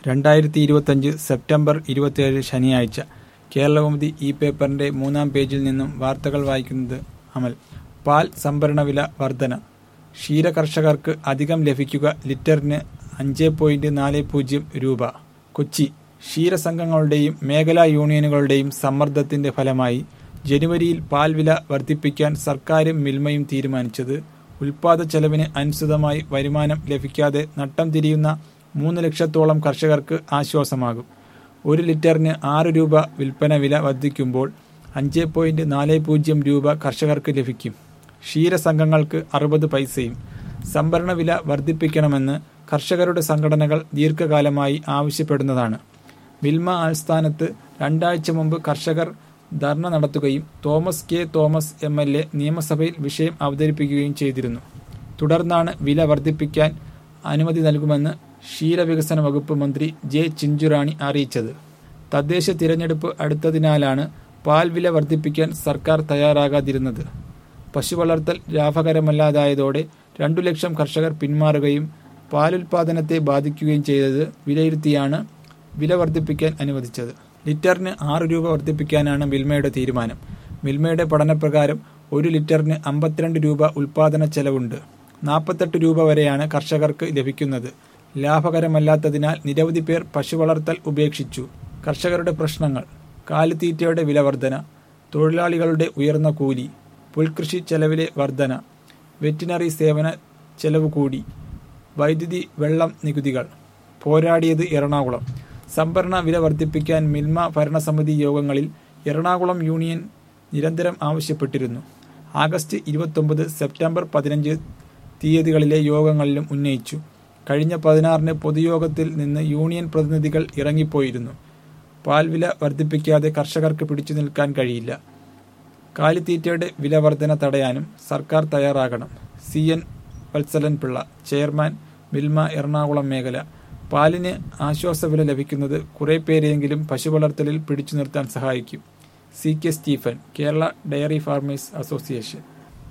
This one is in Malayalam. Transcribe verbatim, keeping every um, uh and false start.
രണ്ടായിരത്തി ഇരുപത്തഞ്ച് സെപ്റ്റംബർ ഇരുപത്തിയേഴ് ശനിയാഴ്ച. കേരളകൗമുദി ഈ പേപ്പറിന്റെ മൂന്നാം പേജിൽ നിന്നും വാർത്തകൾ വായിക്കുന്നത് അമൽ. പാൽ സംഭരണവില വർധന. ക്ഷീര കർഷകർക്ക് അധികം ലഭിക്കുക ലിറ്ററിന് അഞ്ച് പോയിന്റ് നാല് പൂജ്യം രൂപ. കൊച്ചി. ക്ഷീരസംഘങ്ങളുടെയും മേഖലാ യൂണിയനുകളുടെയും സമ്മർദ്ദത്തിന്റെ ഫലമായി ജനുവരിയിൽ പാൽ വില വർദ്ധിപ്പിക്കാൻ സർക്കാരും മിൽമയും തീരുമാനിച്ചത് ഉൽപ്പാദന ചെലവിന് അനുസൃതമായി വരുമാനം ലഭിക്കാതെ നട്ടം തിരിയുന്ന മൂന്ന് ലക്ഷത്തോളം കർഷകർക്ക് ആശ്വാസമാകും. ഒരു ലിറ്ററിന് ആറ് രൂപ വിൽപ്പന വില വർദ്ധിക്കുമ്പോൾ അഞ്ച് പോയിന്റ് നാല് പൂജ്യം രൂപ കർഷകർക്ക് ലഭിക്കും. ക്ഷീരസംഘങ്ങൾക്ക് അറുപത് പൈസയും. സംഭരണ വില വർദ്ധിപ്പിക്കണമെന്ന് കർഷകരുടെ സംഘടനകൾ ദീർഘകാലമായി ആവശ്യപ്പെടുന്നതാണ്. മിൽമ ആസ്ഥാനത്ത് രണ്ടാഴ്ച മുമ്പ് കർഷകർ ധർണ നടത്തുകയും Thomas K Thomas M L A നിയമസഭയിൽ വിഷയം അവതരിപ്പിക്കുകയും ചെയ്തിരുന്നു. തുടർന്നാണ് വില വർദ്ധിപ്പിക്കാൻ അനുമതി നൽകുമെന്ന് ക്ഷീരവികസന വകുപ്പ് മന്ത്രി ജെ ചിഞ്ചുറാണി അറിയിച്ചത്. തദ്ദേശ തിരഞ്ഞെടുപ്പ് അടുത്തതിനാലാണ് പാൽ വില വർദ്ധിപ്പിക്കാൻ സർക്കാർ തയ്യാറാകാതിരുന്നത്. പശുവളർത്തൽ ലാഭകരമല്ലാതായതോടെ രണ്ടു ലക്ഷം കർഷകർ പിന്മാറുകയും പാലുൽപാദനത്തെ ബാധിക്കുകയും ചെയ്തത് വിലയിരുത്തിയാണ് വില വർദ്ധിപ്പിക്കാൻ അനുവദിച്ചത്. ലിറ്ററിന് ആറ് രൂപ വർദ്ധിപ്പിക്കാനാണ് മിൽമയുടെ തീരുമാനം. മിൽമയുടെ പഠനപ്രകാരം ഒരു ലിറ്ററിന് അമ്പത്തിരണ്ട് രൂപ ഉൽപാദന ചെലവുണ്ട്. നാൽപ്പത്തെട്ട് രൂപ വരെയാണ് കർഷകർക്ക് ലഭിക്കുന്നത്. ലാഭകരമല്ലാത്തതിനാൽ നിരവധി പേർ പശുവളർത്തൽ ഉപേക്ഷിച്ചു. കർഷകരുടെ പ്രശ്നങ്ങൾ: കാലിത്തീറ്റയുടെ വില വർധന, തൊഴിലാളികളുടെ ഉയർന്ന കൂലി, പുൽകൃഷി ചെലവിലെ വർധന, വെറ്റിനറി സേവന ചെലവ് കൂടി, വൈദ്യുതി വെള്ളം നികുതികൾ. പോരാടിയത് എറണാകുളം. സംഭരണ വില വർദ്ധിപ്പിക്കാൻ മിൽമ ഭരണസമിതി യോഗങ്ങളിൽ എറണാകുളം യൂണിയൻ നിരന്തരം ആവശ്യപ്പെട്ടിരുന്നു. ആഗസ്റ്റ് ഇരുപത്തൊമ്പത്, സെപ്റ്റംബർ പതിനഞ്ച് തീയതികളിലെ യോഗങ്ങളിലും ഉന്നയിച്ചു. കഴിഞ്ഞ പതിനാറിന് പൊതുയോഗത്തിൽ നിന്ന് യൂണിയൻ പ്രതിനിധികൾ ഇറങ്ങിപ്പോയിരുന്നു. പാൽ വില വർദ്ധിപ്പിക്കാതെ കർഷകർക്ക് പിടിച്ചു നിൽക്കാൻ കഴിയില്ല. കാലിത്തീറ്റയുടെ വില വർധന തടയാനും സർക്കാർ തയ്യാറാകണം. C N Vatsalan Pillai, chairman, Milma Ernakulam മേഖല. പാലിന് ആശ്വാസവില ലഭിക്കുന്നത് കുറെ പേരെയെങ്കിലും പശുവളർത്തലിൽ പിടിച്ചു നിർത്താൻ സഹായിക്കും. C K Stephen, Kerala dairy farmers association.